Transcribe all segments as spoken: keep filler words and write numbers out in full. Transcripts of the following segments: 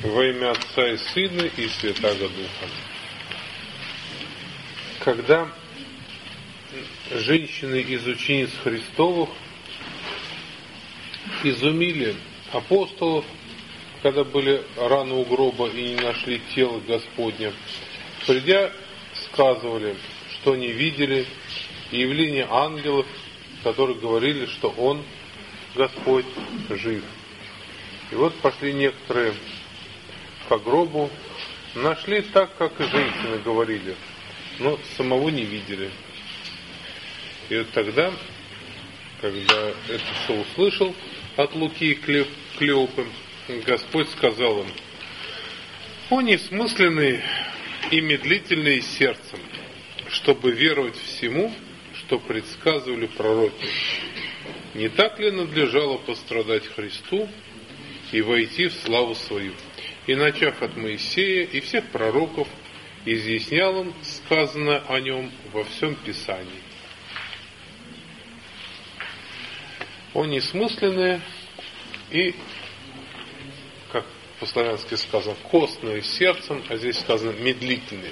Во имя Отца и Сына и Святаго Духа. Когда женщины из учениц Христовых изумили апостолов, когда были рано у гроба и не нашли тело Господня, придя, сказывали, что они видели явление ангелов, которые говорили, что Он, Господь, жив. И вот пошли некоторые по гробу, нашли так, как и женщины говорили, но самого не видели. И вот тогда, когда это все услышал от Луки и Клеопы, Господь сказал им: «О несмысленные и медлительные сердцем, чтобы веровать всему, что предсказывали пророки. Не так ли надлежало пострадать Христу и войти в славу свою? И, начав от Моисея и всех пророков, изъяснял им сказанное о нем во всем Писании». О несмысленные и, как по-славянски сказано, костные сердцем, а здесь сказано медлительные.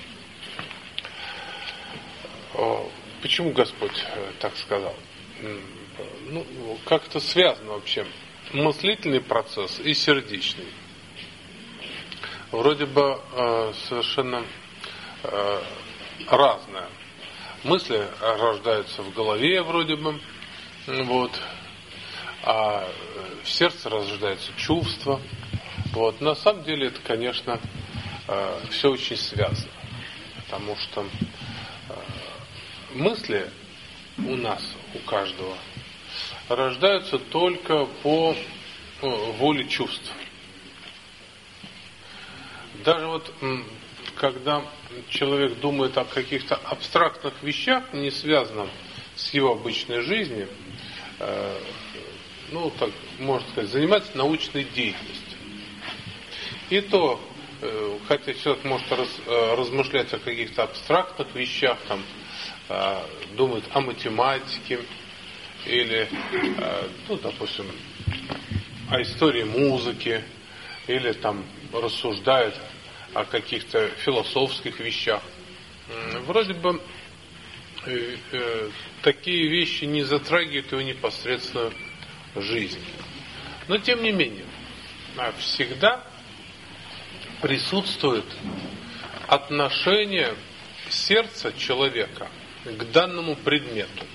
Почему Господь так сказал? Ну, как-то связано вообще мыслительный процесс и сердечный. Вроде бы э, совершенно э, разное. Мысли рождаются в голове, вроде бы, вот, а в сердце рождаются чувства. Вот. На самом деле это, конечно, э, все очень связано, потому что э, мысли у нас, у каждого, рождаются только по э, воле чувств. Даже вот, когда человек думает о каких-то абстрактных вещах, не связанных с его обычной жизнью, э, ну, так можно сказать, занимается научной деятельностью. И то, э, хотя человек может раз, э, размышлять о каких-то абстрактных вещах, там, э, думает о математике, или, э, ну, допустим, о истории музыки, или там рассуждает о каких-то философских вещах. Вроде бы э, э, такие вещи не затрагивают его непосредственно жизнь. Но тем не менее, всегда присутствует отношение сердца человека к данному предмету.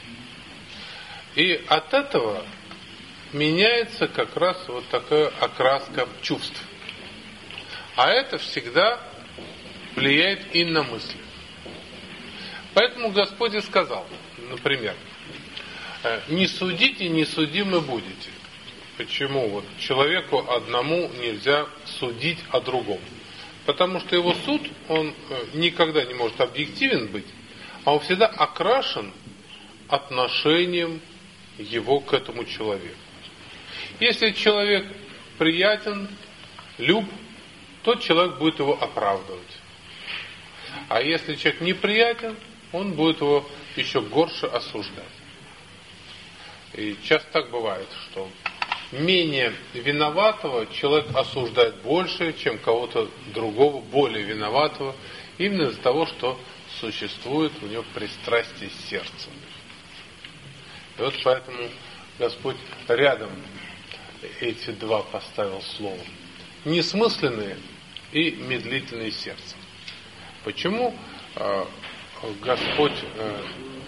И от этого меняется как раз вот такая окраска чувств. А это всегда влияет и на мысли. Поэтому Господь и сказал, например, не судите, не судимы будете. Почему? Вот человеку одному нельзя судить о другом. Потому что его суд, он никогда не может объективен быть, а он всегда окрашен отношением его к этому человеку. Если человек приятен, люб, тот человек будет его оправдывать. А если человек неприятен, он будет его еще горше осуждать. И часто так бывает, что менее виноватого человек осуждает больше, чем кого-то другого, более виноватого, именно из-за того, что существует у него пристрастие сердца. И вот поэтому Господь рядом эти два поставил слова. Несмысленные и медлительные сердцем. Почему э, Господь э,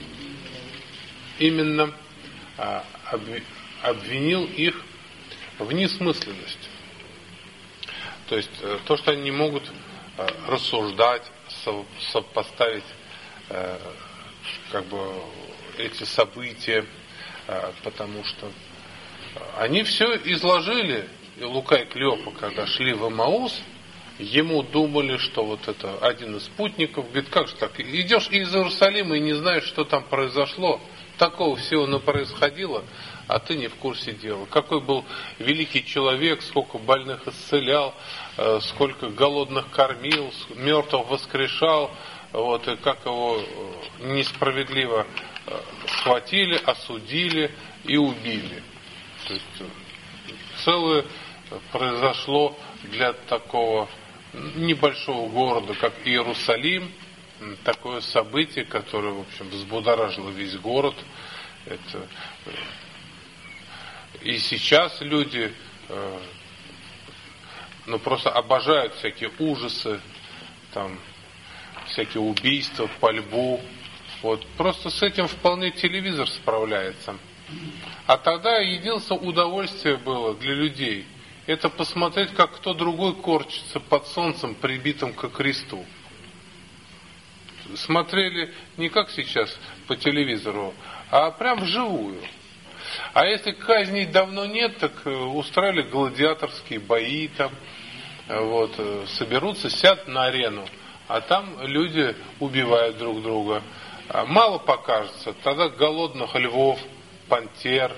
именно э, обвинил их в несмысленности? То есть э, то, что они не могут э, рассуждать, со, сопоставить э, как бы эти события, э, потому что они все изложили. Лука и Клеопа, когда шли в Эмаус, ему думали, что вот это один из спутников, говорит, как же так, идешь из Иерусалима и не знаешь, что там произошло, такого всего не происходило, а ты не в курсе дела. Какой был великий человек, сколько больных исцелял, сколько голодных кормил, мертвых воскрешал, вот, и как его несправедливо схватили, осудили и убили. То есть целое произошло для такого небольшого города, как Иерусалим, такое событие, которое, в общем, взбудоражило весь город. Это... И сейчас люди ну, просто обожают всякие ужасы, там, всякие убийства, пальбу. Вот. Просто с этим вполне телевизор справляется. А тогда единственное удовольствие было для людей — это посмотреть, как кто другой корчится под солнцем, прибитым ко кресту. Смотрели не как сейчас по телевизору, а прям вживую. А если казней давно нет, так устраивали гладиаторские бои там, вот, соберутся, сядут на арену, а там люди убивают друг друга. Мало покажется, тогда голодных львов, пантер,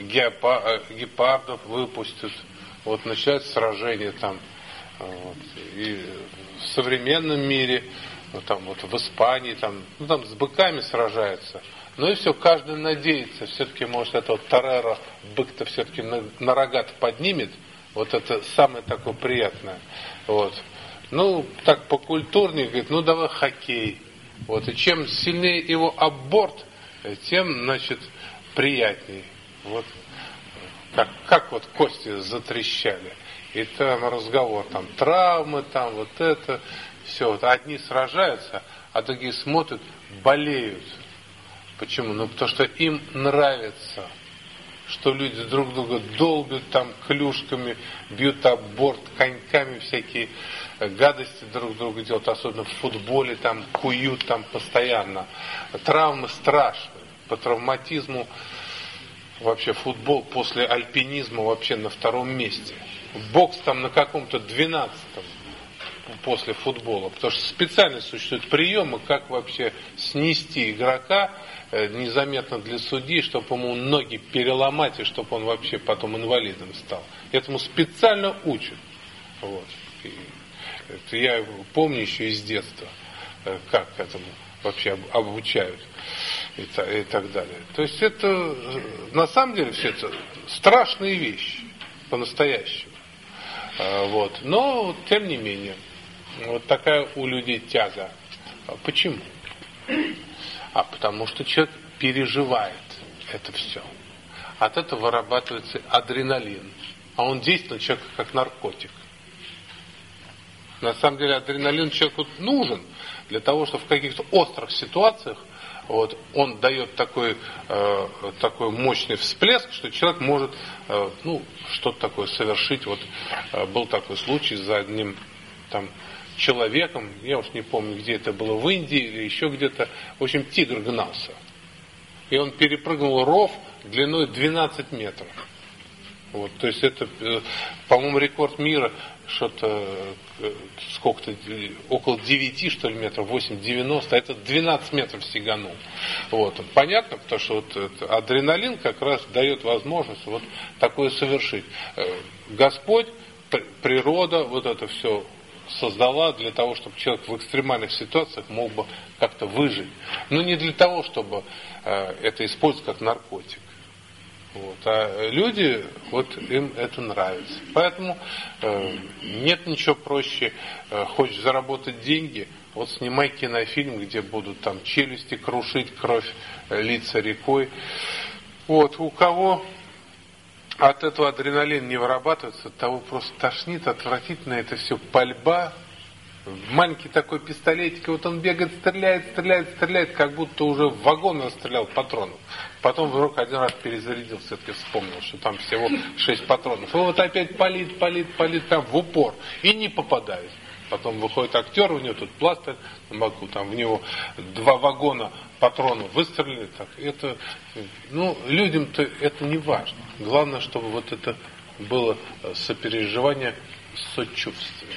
гепардов выпустят. Вот начинается сражение там. Вот. И в современном мире, ну, там, вот в Испании, там, ну, там с быками сражаются. Ну и все, каждый надеется, все-таки, может, этого Тореро бык-то все-таки на, на рога-то поднимет. Вот это самое такое приятное. Вот. Ну, так покультурнее, говорит, ну давай хоккей. Вот. И чем сильнее его об борт, тем, значит, приятней. Вот. Как, как вот кости затрещали. И там разговор, там травмы, там вот это, все. Вот одни сражаются, а другие смотрят, болеют. Почему? Ну, потому что им нравится, что люди друг друга долбят там клюшками, бьют об борт, коньками всякие гадости друг друга делают, особенно в футболе, там куют там постоянно. Травмы страшные. По травматизму вообще футбол после альпинизма вообще на втором месте. Бокс там на каком-то двенадцатом после футбола. Потому что специально существуют приемы, как вообще снести игрока незаметно для судьи, чтобы ему ноги переломать, и чтобы он вообще потом инвалидом стал. Этому специально учат. Вот. И это я помню еще из детства, как этому вообще обучают и, и так далее. То есть это, на самом деле, все это страшные вещи, по-настоящему. Вот. Но, тем не менее, вот такая у людей тяга. Почему? А потому что человек переживает это все. От этого вырабатывается адреналин. А он действует на человека как наркотик. На самом деле адреналин человеку нужен для того, чтобы в каких-то острых ситуациях вот, он дает такой, э, такой мощный всплеск, что человек может э, ну, что-то такое совершить. Вот э, был такой случай за одним там человеком, я уж не помню, где это было, в Индии или еще где-то, в общем, тигр гнался. И он перепрыгнул ров длиной двенадцать метров. Вот, то есть это, по-моему, рекорд мира, что-то, сколько-то, около девяти, что ли, метров, восемь девяносто, а это двенадцать метров сиганул. Вот. Понятно, потому что вот это, адреналин как раз дает возможность вот такое совершить. Господь, природа, вот это все создала для того, чтобы человек в экстремальных ситуациях мог бы как-то выжить. Но не для того, чтобы э, это использовать как наркотик. Вот. А люди, вот им это нравится. Поэтому э, нет ничего проще. Э, хочешь заработать деньги, вот снимай кинофильм, где будут там челюсти крушить, кровь э, литься рекой. Вот. У кого от этого адреналин не вырабатывается, того просто тошнит, отвратительно, это все пальба. Маленький такой пистолетик, и вот он бегает, стреляет, стреляет, стреляет, как будто уже в вагон расстрелял патронов. Потом вдруг один раз перезарядил, все-таки вспомнил, что там всего шесть патронов. И вот опять палит, палит, палит, там в упор, и не попадает. Потом выходит актер, у него тут пластырь на боку, там в него два вагона патронов выстрелили. Так, это, ну, людям-то это не важно. Главное, чтобы вот это было сопереживание, сочувствие.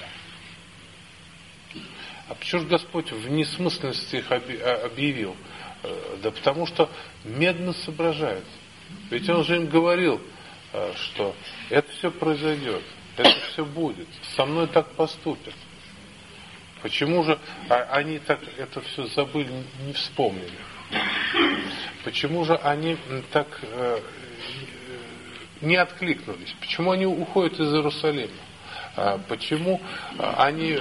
А почему же Господь в несмысленности их объявил? Да потому что медленно соображает. Ведь Он же им говорил, что это все произойдет, это все будет, со мной так поступят. Почему же они так это все забыли, не вспомнили? Почему же они так э, не откликнулись? Почему они уходят из Иерусалима? почему они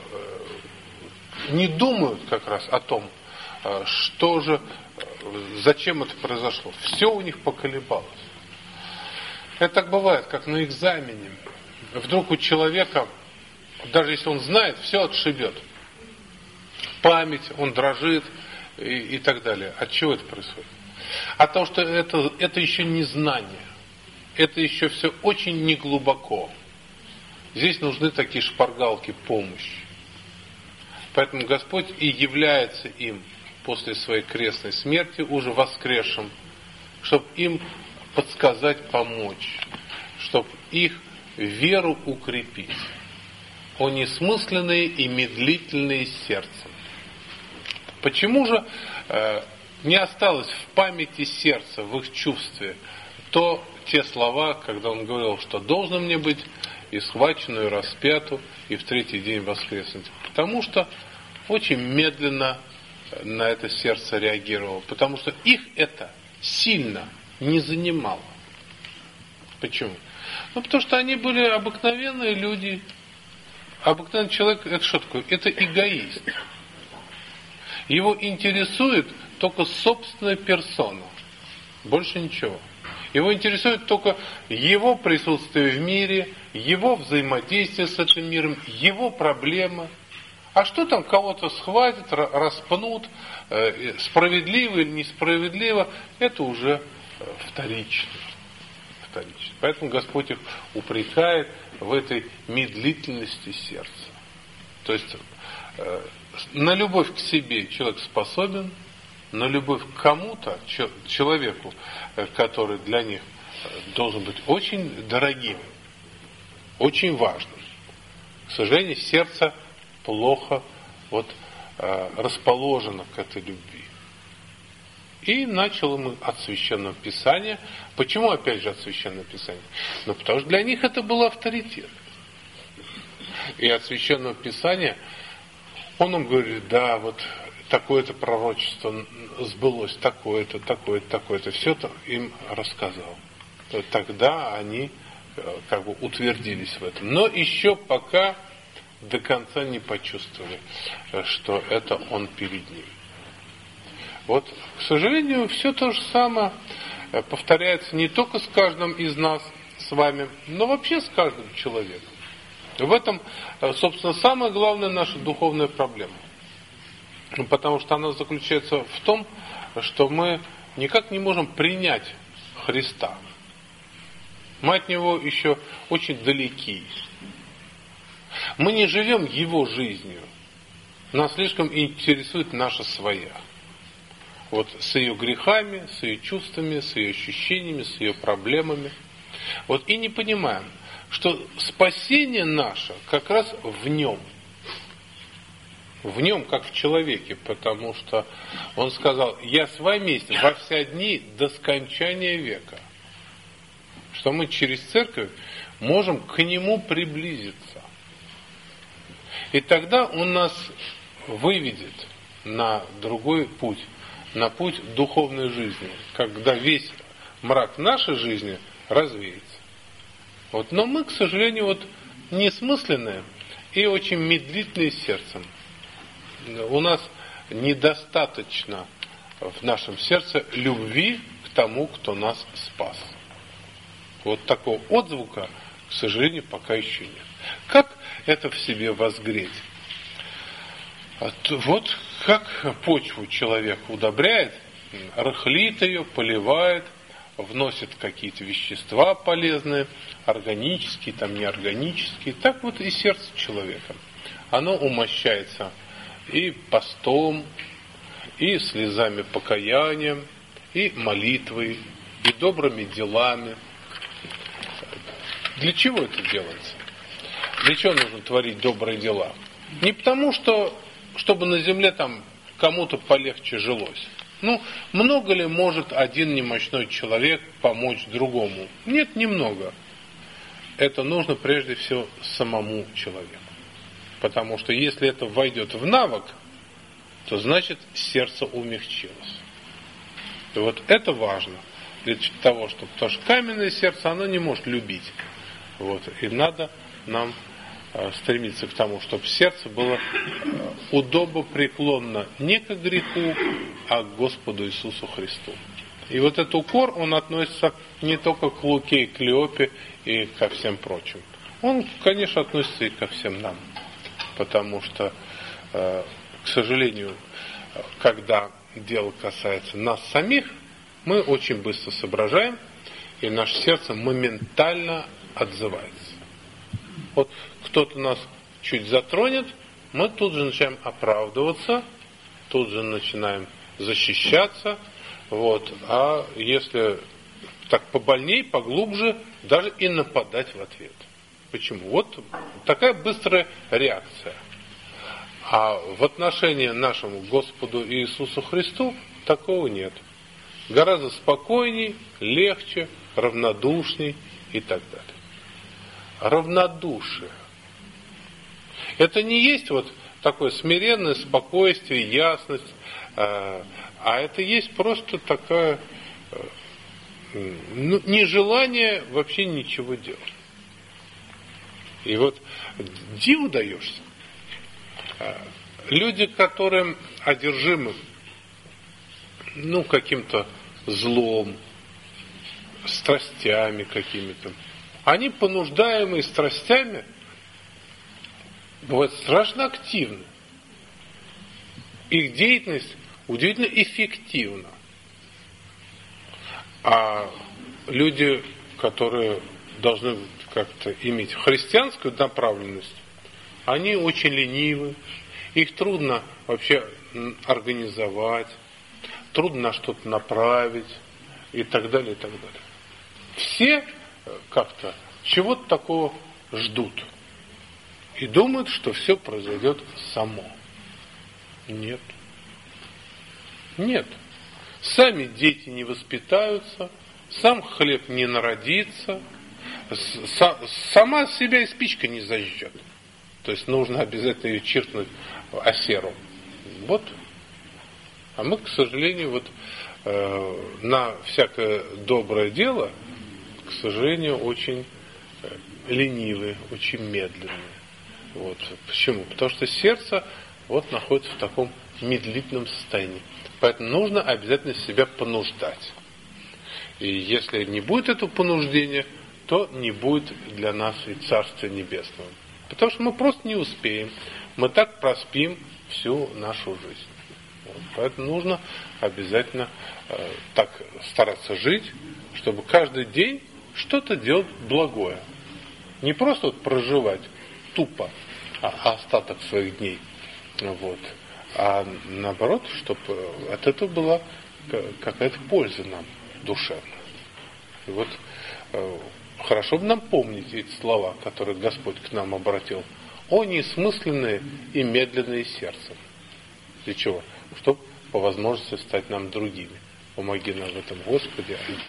не думают как раз о том, что же, зачем это произошло. Все у них поколебалось. Это так бывает, как на экзамене. Вдруг у человека, даже если он знает, все отшибет. Память, он дрожит и, и так далее. От чего это происходит? От того, что это, это еще не знание. Это еще все очень неглубоко. Здесь нужны такие шпаргалки помощи. Поэтому Господь и является им после своей крестной смерти уже воскресшим, чтобы им подсказать, помочь, чтобы их веру укрепить. О несмысленные и медлительные сердцем. Почему же э, не осталось в памяти сердца, в их чувстве, то те слова, когда он говорил, что должно мне быть и схвачено, и распято, и в третий день воскреснуть? Потому что очень медленно на это сердце реагировало, потому что их это сильно не занимало. Почему? Ну, потому что они были обыкновенные люди. Обыкновенный человек, это что такое? Это эгоист. Его интересует только собственная персона. Больше ничего. Его интересует только его присутствие в мире, его взаимодействие с этим миром, его проблемы. А что там кого-то схватят, распнут, справедливо или несправедливо, это уже вторично. вторично. Поэтому Господь их упрекает в этой медлительности сердца. То есть на любовь к себе человек способен, на любовь к кому-то, человеку, который для них должен быть очень дорогим, очень важным. К сожалению, сердце плохо вот, расположено к этой любви. И начал ему от Священного Писания. Почему опять же от Священного Писания? Ну, потому что для них это был авторитет. И от Священного Писания он им говорит, да, вот такое-то пророчество сбылось, такое-то, такое-то, такое-то. Все это им рассказал. Тогда они как бы утвердились в этом. Но еще пока до конца не почувствовали, что это он перед ним. Вот, к сожалению, все то же самое повторяется не только с каждым из нас с вами, но вообще с каждым человеком. В этом, собственно, самая главная наша духовная проблема. Потому что она заключается в том, что мы никак не можем принять Христа. Мы от Него еще очень далеки. Мы не живем Его жизнью. Нас слишком интересует наша своя. Вот с ее грехами, с ее чувствами, с ее ощущениями, с ее проблемами. Вот и не понимаем, что спасение наше как раз в Нем. В Нем, как в человеке, потому что Он сказал, я с вами есть во все дни до скончания века. Что мы через церковь можем к Нему приблизиться. И тогда Он нас выведет на другой путь, на путь духовной жизни, когда весь мрак нашей жизни развеется. Вот. Но мы, к сожалению, вот несмысленные и очень медлительные сердцем. У нас недостаточно в нашем сердце любви к тому, кто нас спас. Вот такого отзвука, к сожалению, пока еще нет. Как это в себе возгреть? Вот как почву человек удобряет, рыхлит ее, поливает, вносит какие-то вещества полезные, органические, там неорганические, так вот и сердце человека. Оно умощается и постом, и слезами покаяния, и молитвой, и добрыми делами. Для чего это делается? Для чего нужно творить добрые дела? Не потому, что чтобы на земле там кому-то полегче жилось. Ну, много ли может один немощной человек помочь другому? Нет, немного. Это нужно прежде всего самому человеку. Потому что если это войдет в навык, то значит сердце умягчилось. И вот это важно для того, чтобы, потому что каменное сердце, оно не может любить. Вот, и надо нам стремиться к тому, чтобы сердце было удобопреклонно не к греху, а к Господу Иисусу Христу. И вот этот укор, он относится не только к Луке и Клеопе и ко всем прочим. Он, конечно, относится и ко всем нам. Потому что, к сожалению, когда дело касается нас самих, мы очень быстро соображаем, и наше сердце моментально отзывается. Вот кто-то нас чуть затронет, мы тут же начинаем оправдываться, тут же начинаем защищаться. Вот. А если так побольней, поглубже, даже и нападать в ответ. Почему? Вот такая быстрая реакция. А в отношении нашему Господу Иисусу Христу такого нет. Гораздо спокойней, легче, равнодушней и так далее. Равнодушие. Это не есть вот такое смиренное спокойствие, ясность, а это есть просто такое ну, нежелание вообще ничего делать. И вот диву даешься. Люди, которым одержимы ну, каким-то злом, страстями какими-то, они, понуждаемые страстями, бывают страшно активны. Их деятельность удивительно эффективна. А люди, которые должны как-то иметь христианскую направленность, они очень ленивы, их трудно вообще организовать, трудно на что-то направить и так далее, и так далее. Все как-то чего-то такого ждут и думают, что все произойдет само. Нет. Нет. Сами дети не воспитаются, сам хлеб не народится, сама себя и спичка не зажжет. То есть нужно обязательно ее чиркнуть о серу. Вот. А мы, к сожалению, вот э, на всякое доброе дело, к сожалению, очень ленивые, очень медленные. Вот. Почему? Потому что сердце вот находится в таком медлительном состоянии. Поэтому нужно обязательно себя понуждать. И если не будет этого понуждения, то не будет для нас и Царствия Небесного. Потому что мы просто не успеем. Мы так проспим всю нашу жизнь. Вот. Поэтому нужно обязательно э, так стараться жить, чтобы каждый день что-то делать благое. Не просто вот проживать тупо а остаток своих дней. Вот. А наоборот, чтобы от этого была какая-то польза нам душевная. И вот э, хорошо бы нам помнить эти слова, которые Господь к нам обратил. О неисмысленные и медленные сердцем. Для чего? Чтобы по возможности стать нам другими. Помоги нам в этом, Господи.